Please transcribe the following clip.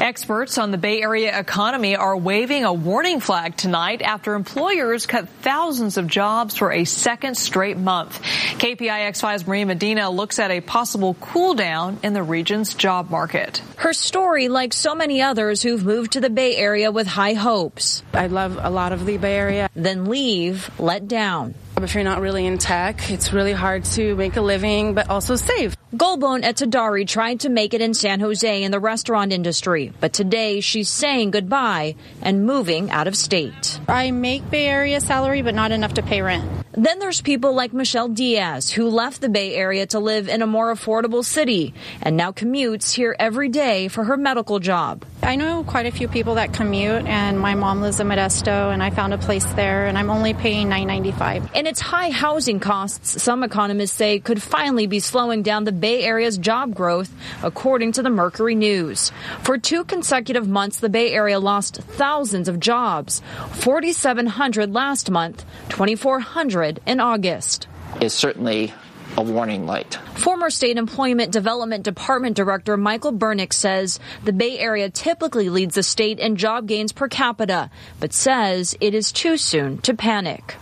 Experts on the Bay Area economy are waving a warning flag tonight after employers cut thousands of jobs for a second straight month. KPIX5's Maria Medina looks at a possible cool down in the region's job market. Her story, like so many others who've moved to the Bay Area with high hopes. I love a lot of the Bay Area. Then leave let down. If you're not really in tech, it's really hard to make a living, but also save. Golbon Etadari tried to make it in San Jose in the restaurant industry, but today she's saying goodbye and moving out of state. I make Bay Area salary, but not enough to pay rent. Then there's people like Michelle Diaz, who left the Bay Area to live in a more affordable city and now commutes here every day for her medical job. I know quite a few people that commute, and my mom lives in Modesto, and I found a place there, and I'm only paying $9.95. And its high housing costs, some economists say, could finally be slowing down the Bay Area's job growth, according to the Mercury News. For 2 consecutive months, the Bay Area lost thousands of jobs, 4,700 last month, 2,400 in August. Is certainly a warning light. Former State Employment Development Department Director Michael Bernick says the Bay Area typically leads the state in job gains per capita, but says it is too soon to panic.